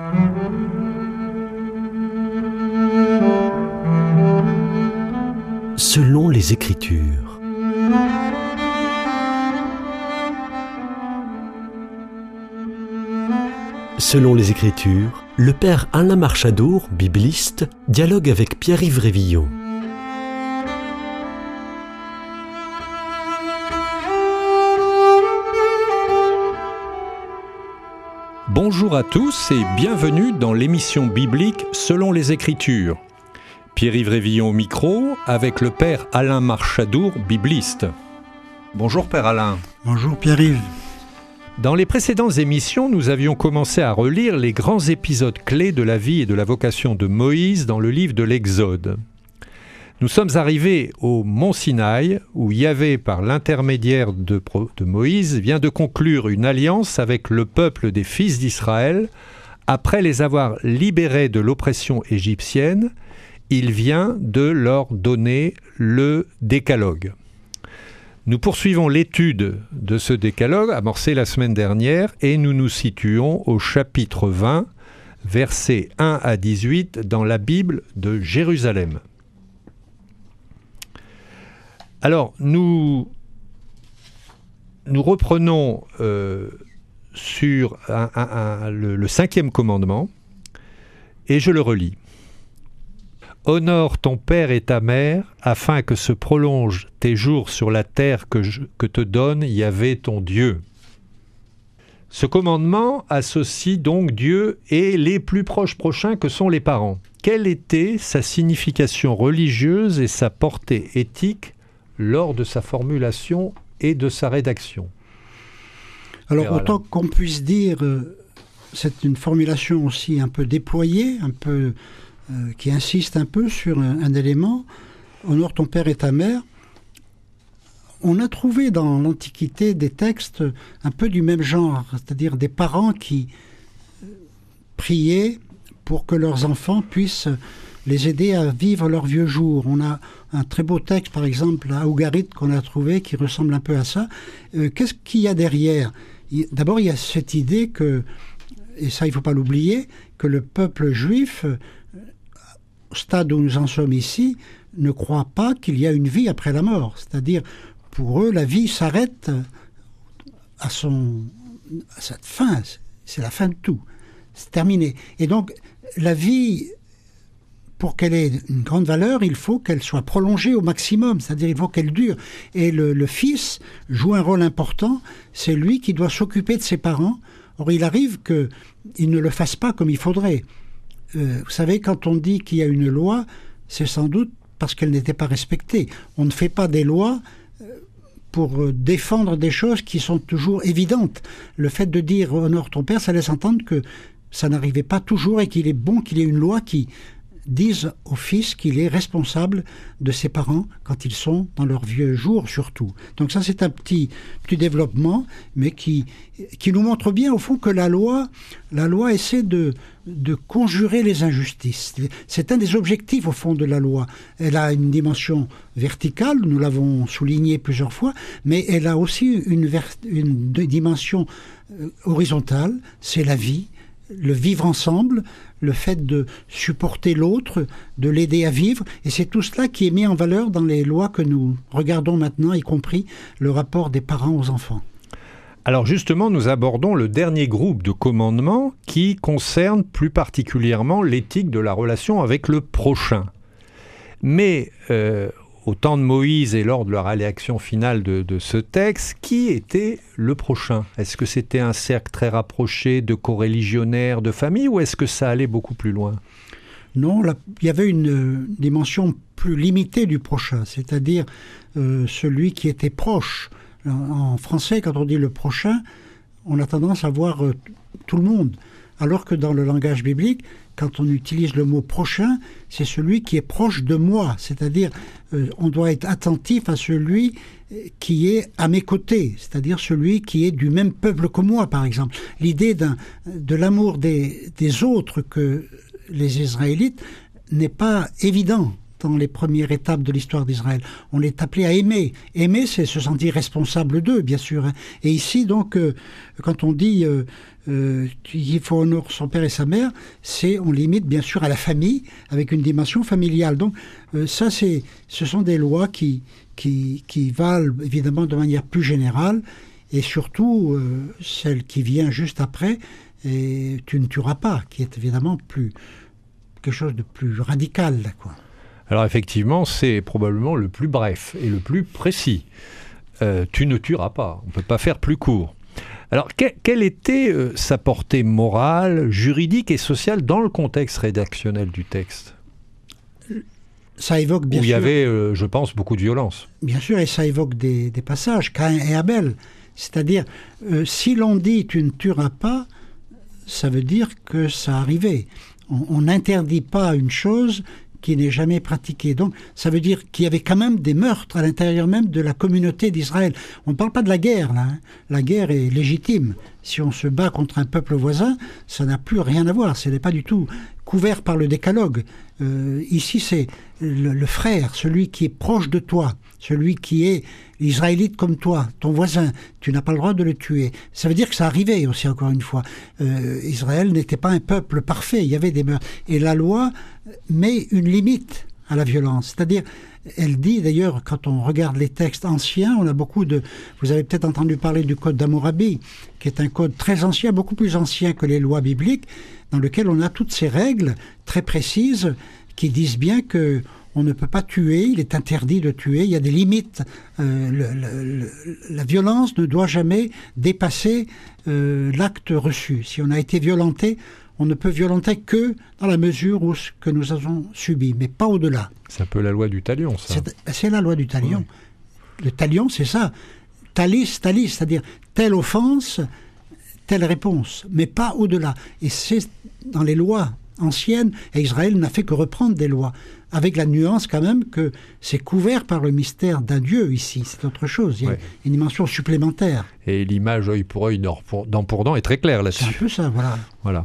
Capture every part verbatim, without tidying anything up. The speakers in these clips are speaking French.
Selon les Écritures. Selon les Écritures, le père Alain Marchadour, bibliste, dialogue avec Pierre-Yves Révillon. Bonjour à tous et bienvenue dans l'émission biblique Selon les Écritures. Pierre-Yves Révillon au micro avec le père Alain Marchadour, bibliste. Bonjour père Alain. Bonjour Pierre-Yves. Dans les précédentes émissions, nous avions commencé à relire les grands épisodes clés de la vie et de la vocation de Moïse dans le livre de l'Exode. Nous sommes arrivés au mont Sinaï, où Yahvé, par l'intermédiaire de, de Moïse, vient de conclure une alliance avec le peuple des fils d'Israël. Après les avoir libérés de l'oppression égyptienne, il vient de leur donner le décalogue. Nous poursuivons l'étude de ce décalogue amorcé la semaine dernière et nous nous situons au chapitre vingt, versets un à dix-huit dans la Bible de Jérusalem. Alors, nous, nous reprenons euh, sur un, un, un, le, le cinquième commandement et je le relis. Honore ton père et ta mère, afin que se prolongent tes jours sur la terre que, je, que te donne Yahvé ton Dieu. Ce commandement associe donc Dieu et les plus proches prochains que sont les parents. Quelle était sa signification religieuse et sa portée éthique lors de sa formulation et de sa rédaction? Alors, voilà. Autant qu'on puisse dire, euh, c'est une formulation aussi un peu déployée, un peu... Euh, qui insiste un peu sur un, un élément, honore ton père et ta mère. On a trouvé dans l'Antiquité des textes un peu du même genre, c'est-à-dire des parents qui priaient pour que leurs enfants puissent les aider à vivre leurs vieux jours. On a un très beau texte, par exemple, à Ougarit, qu'on a trouvé, qui ressemble un peu à ça. Euh, qu'est-ce qu'il y a derrière ? il, D'abord, il y a cette idée que, et ça il ne faut pas l'oublier, que le peuple juif, au stade où nous en sommes ici, ne croit pas qu'il y a une vie après la mort. C'est-à-dire, pour eux, la vie s'arrête à, son, à cette fin. C'est la fin de tout. C'est terminé. Et donc, la vie, pour qu'elle ait une grande valeur, il faut qu'elle soit prolongée au maximum. C'est-à-dire, il faut qu'elle dure. Et le, le fils joue un rôle important. C'est lui qui doit s'occuper de ses parents. Or, il arrive qu'il ne le fasse pas comme il faudrait. Euh, vous savez, quand on dit qu'il y a une loi, c'est sans doute parce qu'elle n'était pas respectée. On ne fait pas des lois pour défendre des choses qui sont toujours évidentes. Le fait de dire « honore ton père », ça laisse entendre que ça n'arrivait pas toujours et qu'il est bon qu'il y ait une loi qui dise au fils qu'il est responsable de ses parents quand ils sont dans leurs vieux jours, surtout. Donc ça, c'est un petit, petit développement, mais qui, qui nous montre bien, au fond, que la loi, la loi essaie de, de conjurer les injustices. C'est un des objectifs, au fond, de la loi. Elle a une dimension verticale, nous l'avons souligné plusieurs fois, mais elle a aussi une, ver- une dimension horizontale, c'est la vie, le vivre ensemble, le fait de supporter l'autre, de l'aider à vivre, et c'est tout cela qui est mis en valeur dans les lois que nous regardons maintenant, y compris le rapport des parents aux enfants. Alors justement, nous abordons le dernier groupe de commandements qui concerne plus particulièrement l'éthique de la relation avec le prochain. Mais euh, au temps de Moïse et lors de la rédaction finale de, de ce texte, qui était le prochain ? Est-ce que c'était un cercle très rapproché de coreligionnaires, de famille, ou est-ce que ça allait beaucoup plus loin ? Non, là, il y avait une dimension plus limitée du prochain, c'est-à-dire euh, celui qui était proche. En, en français, quand on dit le prochain, on a tendance à voir euh, tout le monde, alors que dans le langage biblique, quand on utilise le mot prochain, c'est celui qui est proche de moi, c'est-à-dire euh, on doit être attentif à celui qui est à mes côtés, c'est-à-dire celui qui est du même peuple que moi, par exemple. L'idée d'un, de l'amour des, des autres que les Israélites n'est pas évident dans les premières étapes de l'histoire d'Israël. On est appelé à aimer. Aimer, c'est se sentir responsable d'eux, bien sûr. Hein. Et ici, donc, euh, quand on dit euh, euh, il faut honorer son père et sa mère, c'est, on limite bien sûr à la famille, avec une dimension familiale. Donc, euh, ça, c'est, ce sont des lois qui, qui, qui valent évidemment de manière plus générale, et surtout euh, celle qui vient juste après, et tu ne tueras pas, qui est évidemment plus quelque chose de plus radical, quoi. Alors effectivement, c'est probablement le plus bref et le plus précis. Euh, tu ne tueras pas, on ne peut pas faire plus court. Alors, que, quelle était euh, sa portée morale, juridique et sociale dans le contexte rédactionnel du texte ? Ça évoque bien Où sûr... il y avait, euh, je pense, beaucoup de violence. Bien sûr, et ça évoque des, des passages, Caïn et Abel. C'est-à-dire, euh, si l'on dit « tu ne tueras pas », ça veut dire que ça arrivait. On n'interdit pas une chose qui n'est jamais pratiquée. Donc, ça veut dire qu'il y avait quand même des meurtres à l'intérieur même de la communauté d'Israël. On ne parle pas de la guerre, là. Hein. La guerre est légitime. Si on se bat contre un peuple voisin, ça n'a plus rien à voir. Ce n'est pas du tout couvert par le décalogue. Euh, ici, c'est le, le frère, celui qui est proche de toi, celui qui est israélite comme toi, ton voisin. Tu n'as pas le droit de le tuer. Ça veut dire que ça arrivait aussi, encore une fois. Euh, Israël n'était pas un peuple parfait. Il y avait des meurtres. Et la loi met une limite à la violence. C'est-à-dire, elle dit d'ailleurs, quand on regarde les textes anciens, on a beaucoup de... Vous avez peut-être entendu parler du code d'Hammurabi, qui est un code très ancien, beaucoup plus ancien que les lois bibliques, dans lequel on a toutes ces règles très précises qui disent bien que on ne peut pas tuer, il est interdit de tuer, il y a des limites. Euh, le, le, le, la violence ne doit jamais dépasser euh, l'acte reçu. Si on a été violenté, on ne peut violenter que dans la mesure où ce que nous avons subi, mais pas au-delà. C'est un peu la loi du talion, ça. C'est, c'est la loi du talion. Oui. Le talion, c'est ça. Talis, talis, c'est-à-dire telle offense, telle réponse, mais pas au-delà. Et c'est dans les lois anciennes, et Israël n'a fait que reprendre des lois, avec la nuance quand même que c'est couvert par le mystère d'un Dieu ici, c'est autre chose, il y a ouais. une dimension supplémentaire. Et l'image œil pour œil, dent pour, dent pour dent est très claire là-dessus. C'est un peu ça, voilà. Voilà.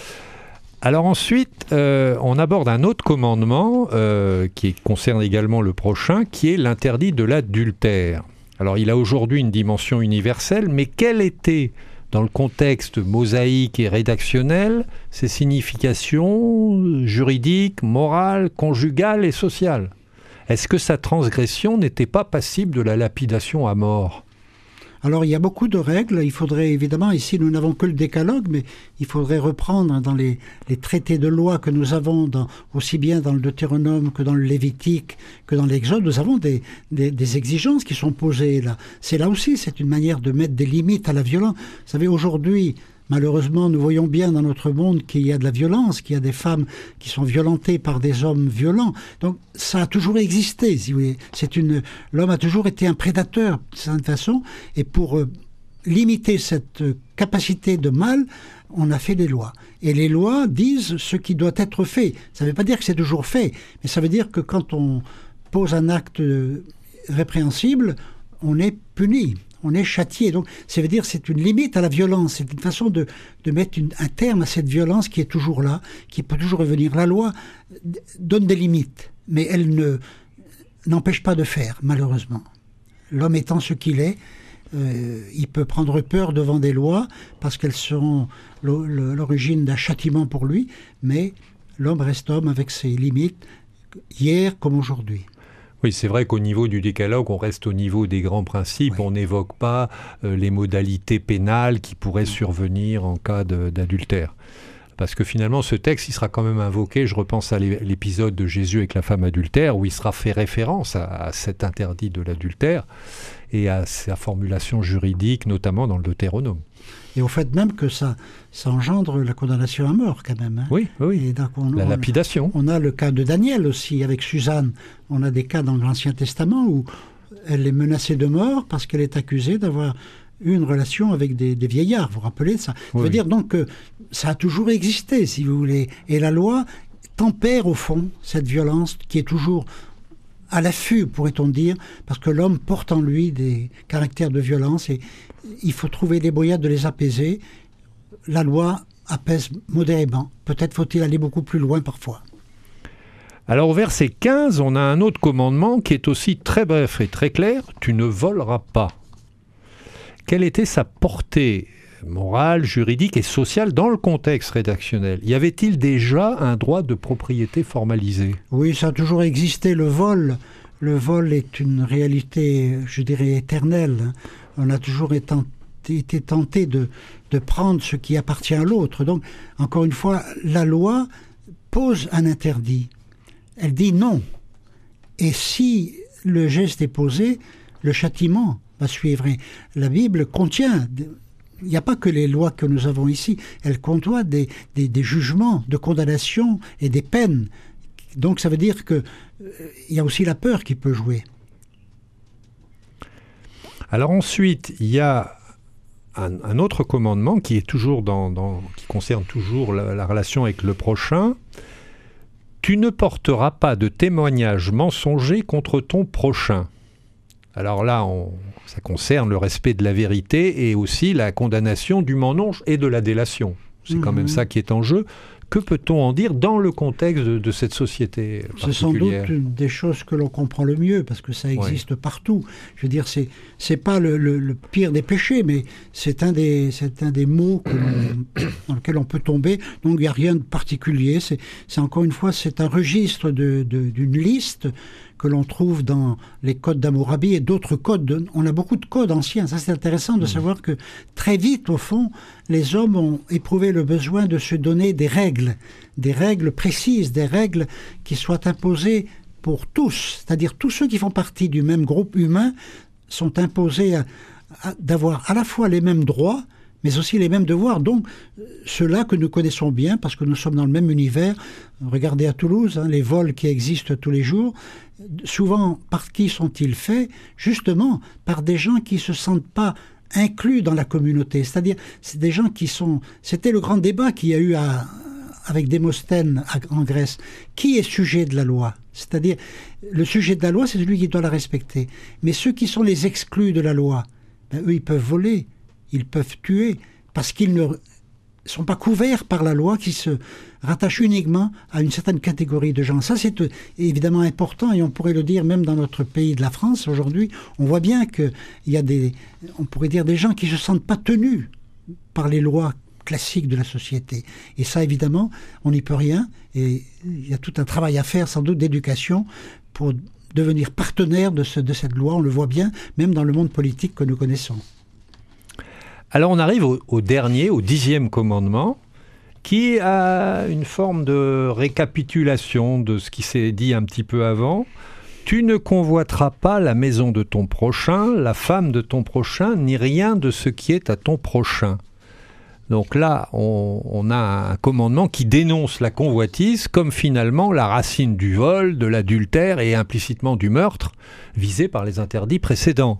Alors ensuite, euh, on aborde un autre commandement euh, qui concerne également le prochain, qui est l'interdit de l'adultère. Alors il a aujourd'hui une dimension universelle, mais quelle était, dans le contexte mosaïque et rédactionnel, ses significations juridiques, morales, conjugales et sociales ? Est-ce que sa transgression n'était pas passible de la lapidation à mort ? Alors il y a beaucoup de règles, il faudrait évidemment, ici nous n'avons que le décalogue, mais il faudrait reprendre dans les, les traités de loi que nous avons, dans, aussi bien dans le Deutéronome que dans le Lévitique, que dans l'Exode, nous avons des, des, des exigences qui sont posées là. C'est là aussi, c'est une manière de mettre des limites à la violence. Vous savez, aujourd'hui, malheureusement, nous voyons bien dans notre monde qu'il y a de la violence, qu'il y a des femmes qui sont violentées par des hommes violents. Donc, ça a toujours existé, si vous voulez. C'est une... L'homme a toujours été un prédateur, de certaine façon. Et pour euh, limiter cette euh, capacité de mal, on a fait des lois. Et les lois disent ce qui doit être fait. Ça ne veut pas dire que c'est toujours fait, mais ça veut dire que quand on pose un acte euh, répréhensible, on est puni. On est châtié. Donc, ça veut dire que c'est une limite à la violence. C'est une façon de, de mettre une, un terme à cette violence qui est toujours là, qui peut toujours revenir. La loi donne des limites, mais elle ne, n'empêche pas de faire, malheureusement. L'homme étant ce qu'il est, euh, il peut prendre peur devant des lois parce qu'elles seront l'origine d'un châtiment pour lui, mais l'homme reste homme avec ses limites, hier comme aujourd'hui. Oui, c'est vrai qu'au niveau du décalogue, on reste au niveau des grands principes. Oui. On n'évoque pas euh, les modalités pénales qui pourraient survenir en cas de, d'adultère. Parce que finalement, ce texte, il sera quand même invoqué, je repense à l'épisode de Jésus avec la femme adultère, où il sera fait référence à, à cet interdit de l'adultère et à sa formulation juridique, notamment dans le Deutéronome. Et au fait même que ça, ça engendre la condamnation à mort quand même. Hein. Oui, oui. Et donc on, la on, lapidation. On a le cas de Daniel aussi, avec Suzanne. On a des cas dans l'Ancien Testament où elle est menacée de mort parce qu'elle est accusée d'avoir eu une relation avec des, des vieillards. Vous vous rappelez de ça ? Ça oui. veut dire donc que ça a toujours existé, si vous voulez. Et la loi tempère au fond cette violence qui est toujours à l'affût, pourrait-on dire, parce que l'homme porte en lui des caractères de violence et il faut trouver des moyens de les apaiser. La loi apaise modérément. Peut-être faut-il aller beaucoup plus loin parfois. Alors au verset quinze, on a un autre commandement qui est aussi très bref et très clair. Tu ne voleras pas. Quelle était sa portée morale, juridique et sociale dans le contexte rédactionnel? Y avait-il déjà un droit de propriété formalisé? Oui, ça a toujours existé, le vol. Le vol est une réalité, je dirais, éternelle. On a toujours été, été tenté de, de prendre ce qui appartient à l'autre. Donc, encore une fois, la loi pose un interdit. Elle dit non. Et si le geste est posé, le châtiment va suivre. Et la Bible contient, il n'y a pas que les lois que nous avons ici, elle contient des, des, des jugements de condamnation et des peines. Donc ça veut dire qu'il euh, y a aussi la peur qui peut jouer. Alors ensuite, il y a un, un autre commandement qui est toujours dans, dans, qui concerne toujours la, la relation avec le prochain. Tu ne porteras pas de témoignage mensonger contre ton prochain. Alors là, on, ça concerne le respect de la vérité et aussi la condamnation du mensonge et de la délation. C'est mmh. quand même ça qui est en jeu. Que peut-on en dire dans le contexte de, de cette société particulière? C'est sans doute une des choses que l'on comprend le mieux, parce que ça existe ouais. partout. Je veux dire, c'est c'est pas le, le, le pire des péchés, mais c'est un des, c'est un des mots que l'on, dans lequel on peut tomber. Donc il n'y a rien de particulier. C'est, c'est encore une fois, c'est un registre de, de, d'une liste que l'on trouve dans les codes d'Hammurabi et d'autres codes. De, on a beaucoup de codes anciens. Ça, c'est intéressant de mmh. savoir que très vite, au fond, les hommes ont éprouvé le besoin de se donner des règles, des règles précises, des règles qui soient imposées pour tous. C'est-à-dire tous ceux qui font partie du même groupe humain sont imposés à, à, d'avoir à la fois les mêmes droits, mais aussi les mêmes devoirs. Donc, ceux-là que nous connaissons bien, parce que nous sommes dans le même univers. Regardez à Toulouse, hein, les vols qui existent tous les jours. Souvent, par qui sont-ils faits? Justement, par des gens qui ne se sentent pas inclus dans la communauté. C'est-à-dire, c'est des gens qui sont... C'était le grand débat qu'il y a eu à, avec Démosthène à, en Grèce. Qui est sujet de la loi? C'est-à-dire, le sujet de la loi, c'est celui qui doit la respecter. Mais ceux qui sont les exclus de la loi, ben, eux, ils peuvent voler, ils peuvent tuer, parce qu'ils ne sont pas couverts par la loi qui se rattache uniquement à une certaine catégorie de gens. Ça, c'est évidemment important, et on pourrait le dire même dans notre pays de la France aujourd'hui. On voit bien qu'il y a des, on pourrait dire, des gens qui ne se sentent pas tenus par les lois classiques de la société. Et ça, évidemment, on n'y peut rien. Et il y a tout un travail à faire, sans doute, d'éducation pour devenir partenaire de, ce, de cette loi. On le voit bien, même dans le monde politique que nous connaissons. Alors on arrive au, au dernier, au dixième commandement, qui a une forme de récapitulation de ce qui s'est dit un petit peu avant. Tu ne convoiteras pas la maison de ton prochain, la femme de ton prochain, ni rien de ce qui est à ton prochain. Donc là, on, on a un commandement qui dénonce la convoitise comme finalement la racine du vol, de l'adultère et implicitement du meurtre, visé par les interdits précédents.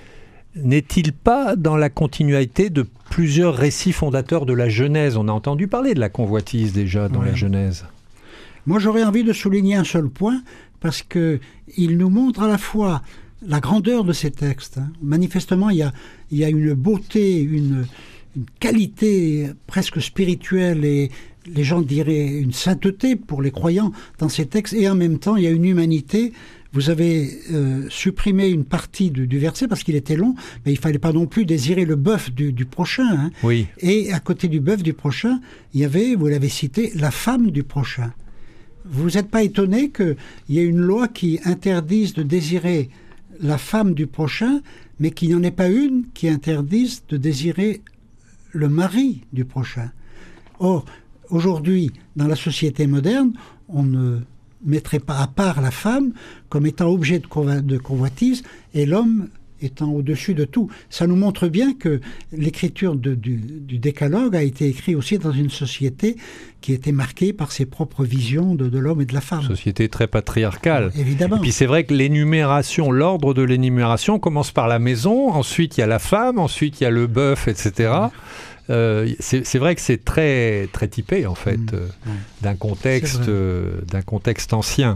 N'est-il pas dans la continuité de plusieurs récits fondateurs de la Genèse? On a entendu parler de la convoitise déjà dans ouais. la Genèse. Moi, j'aurais envie de souligner un seul point, parce qu'il nous montre à la fois la grandeur de ces textes. Hein. Manifestement, il y a, il y a une beauté, une, une qualité presque spirituelle, et les gens diraient une sainteté pour les croyants dans ces textes, et en même temps, il y a une humanité. Vous avez euh, supprimé une partie du, du verset parce qu'il était long, mais il ne fallait pas non plus désirer le bœuf du, du prochain. Hein. Oui. Et à côté du bœuf du prochain, il y avait, vous l'avez cité, la femme du prochain. Vous n'êtes pas étonné qu'il y ait une loi qui interdise de désirer la femme du prochain, mais qu'il n'y en ait pas une qui interdise de désirer le mari du prochain. Or, aujourd'hui, dans la société moderne, on ne mettrait pas à part la femme comme étant objet de, convo- de convoitise et l'homme étant au-dessus de tout. Ça nous montre bien que l'écriture de, du, du Décalogue a été écrite aussi dans une société qui était marquée par ses propres visions de, de l'homme et de la femme. Société très patriarcale. Évidemment. Et puis c'est vrai que l'énumération, l'ordre de l'énumération commence par la maison, ensuite il y a la femme, ensuite il y a le bœuf, et cetera. Euh, c'est, c'est vrai que c'est très, très typé, en fait, mmh, euh, ouais. d'un, contexte, euh, d'un contexte ancien.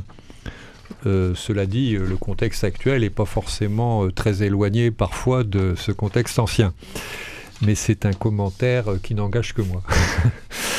Euh, cela dit, le contexte actuel n'est pas forcément euh, très éloigné parfois de ce contexte ancien. Mais c'est un commentaire euh, qui n'engage que moi.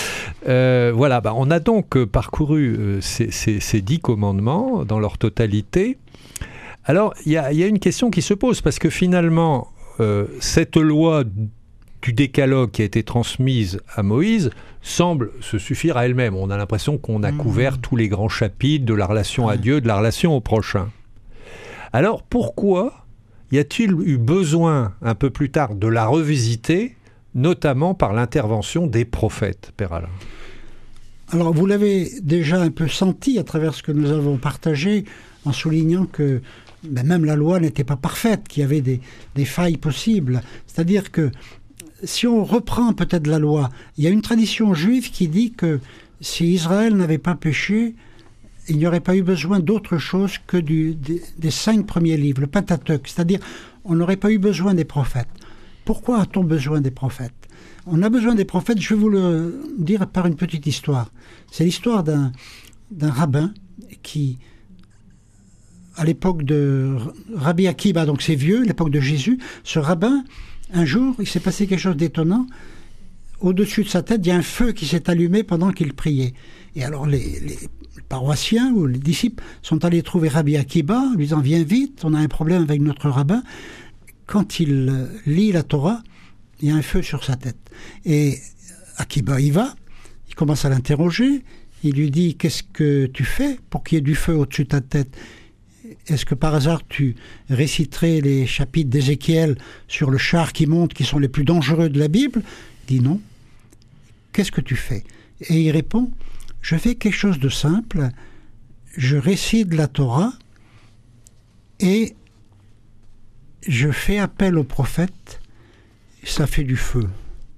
Euh, voilà, bah, on a donc parcouru euh, ces, ces, ces dix commandements dans leur totalité. Alors, il y, y a une question qui se pose, parce que finalement, euh, cette loi du décalogue qui a été transmise à Moïse semble se suffire à elle-même. On a l'impression qu'on a couvert tous les grands chapitres de la relation à Dieu, de la relation au prochain. Alors, pourquoi y a-t-il eu besoin, un peu plus tard, de la revisiter, notamment par l'intervention des prophètes, Père Alain? Alors, vous l'avez déjà un peu senti à travers ce que nous avons partagé, en soulignant que ben, même la loi n'était pas parfaite, qu'il y avait des, des failles possibles. C'est-à-dire que, si on reprend peut-être la loi, il y a une tradition juive qui dit que si Israël n'avait pas péché, il n'y aurait pas eu besoin d'autre chose que du, des, des cinq premiers livres, le Pentateuque. C'est-à-dire, on n'aurait pas eu besoin des prophètes. Pourquoi a-t-on besoin des prophètes? On a besoin des prophètes, je vais vous le dire par une petite histoire. C'est l'histoire d'un, d'un rabbin qui, à l'époque de Rabbi Akiba, donc c'est vieux, l'époque de Jésus, ce rabbin, un jour, il s'est passé quelque chose d'étonnant. Au-dessus de sa tête, il y a un feu qui s'est allumé pendant qu'il priait. Et alors les, les paroissiens ou les disciples sont allés trouver Rabbi Akiba, en lui disant « Viens vite, on a un problème avec notre rabbin ». Quand il lit la Torah, il y a un feu sur sa tête. Et Akiba y va, il commence à l'interroger, il lui dit « Qu'est-ce que tu fais pour qu'il y ait du feu au-dessus de ta tête ? Est-ce que par hasard tu réciterais les chapitres d'Ézéchiel sur le char qui monte, qui sont les plus dangereux de la Bible ?» Il dit « Non. Qu'est-ce que tu fais ?» Et il répond « Je fais quelque chose de simple, je récite la Torah et je fais appel au prophète, ça fait du feu. »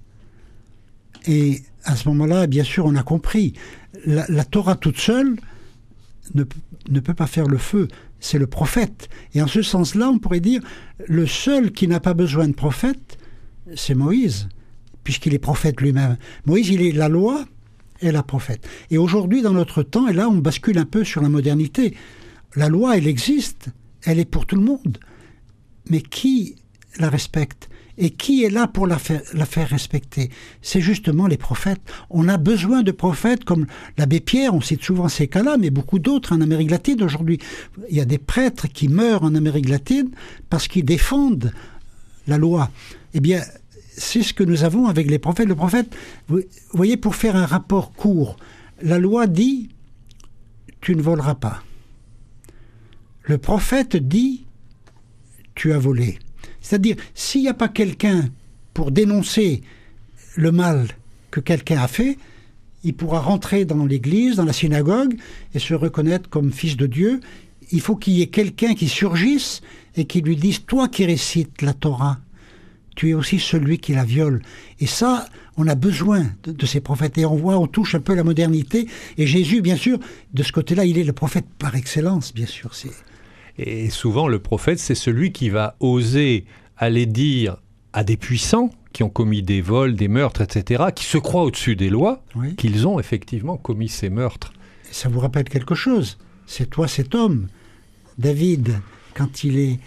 Et à ce moment-là, bien sûr, on a compris, la, la Torah toute seule ne, ne peut pas faire le feu, c'est le prophète. Et en ce sens-là, on pourrait dire, le seul qui n'a pas besoin de prophète, c'est Moïse, puisqu'il est prophète lui-même. Moïse, il est la loi et la prophète. Et aujourd'hui, dans notre temps, et là, on bascule un peu sur la modernité, la loi, elle existe, elle est pour tout le monde. Mais qui la respecte? Et qui est là pour la faire, la faire respecter? C'est justement les prophètes. On a besoin de prophètes comme l'abbé Pierre, on cite souvent ces cas-là, mais beaucoup d'autres en Amérique latine aujourd'hui. Il y a des prêtres qui meurent en Amérique latine parce qu'ils défendent la loi. Eh bien, c'est ce que nous avons avec les prophètes. Le prophète, vous voyez, pour faire un rapport court, la loi dit « tu ne voleras pas ». Le prophète dit « tu as volé ». C'est-à-dire, s'il n'y a pas quelqu'un pour dénoncer le mal que quelqu'un a fait, il pourra rentrer dans l'église, dans la synagogue, et se reconnaître comme fils de Dieu. Il faut qu'il y ait quelqu'un qui surgisse et qui lui dise « toi qui récites la Torah, tu es aussi celui qui la viole ». Et ça, on a besoin de, de ces prophètes. Et on voit, on touche un peu la modernité. Et Jésus, bien sûr, de ce côté-là, il est le prophète par excellence, bien sûr. C'est... Et souvent, le prophète, c'est celui qui va oser aller dire à des puissants qui ont commis des vols, des meurtres, et cetera, qui se croient au-dessus des lois, oui, qu'ils ont effectivement commis ces meurtres. Et ça vous rappelle quelque chose? C'est toi cet homme, David, quand il est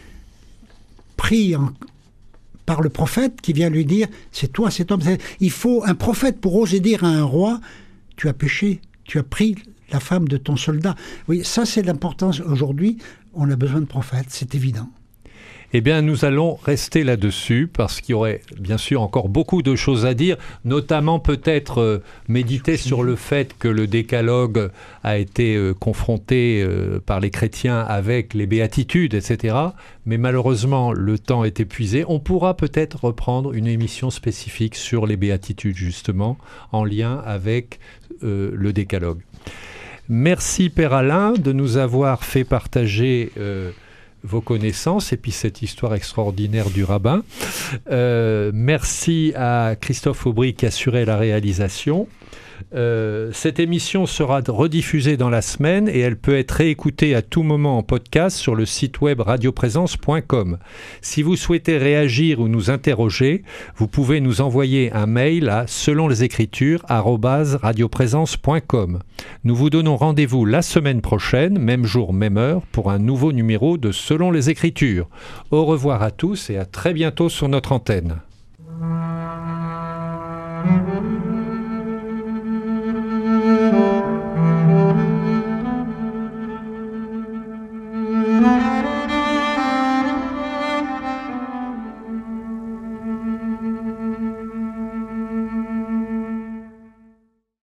pris en... par le prophète qui vient lui dire « c'est toi cet homme ». Il faut un prophète pour oser dire à un roi « tu as péché, tu as pris la femme de ton soldat ». Oui, ça c'est l'importance aujourd'hui. On a besoin de prophètes, c'est évident. Eh bien, nous allons rester là-dessus parce qu'il y aurait bien sûr encore beaucoup de choses à dire, notamment peut-être euh, méditer sur le fait que le décalogue a été euh, confronté euh, par les chrétiens avec les béatitudes, et cetera. Mais malheureusement, le temps est épuisé. On pourra peut-être reprendre une émission spécifique sur les béatitudes, justement, en lien avec euh, le décalogue. Merci Père Alain de nous avoir fait partager euh, vos connaissances et puis cette histoire extraordinaire du rabbin. Euh, merci à Christophe Aubry qui assurait la réalisation. Euh, cette émission sera rediffusée dans la semaine et elle peut être réécoutée à tout moment en podcast sur le site web radio présence point com. Si vous souhaitez réagir ou nous interroger, vous pouvez nous envoyer un mail à selon les écritures arobase radio présence point com. Nous vous donnons rendez-vous la semaine prochaine, même jour, même heure, pour un nouveau numéro de Selon les Écritures. Au revoir à tous et à très bientôt sur notre antenne.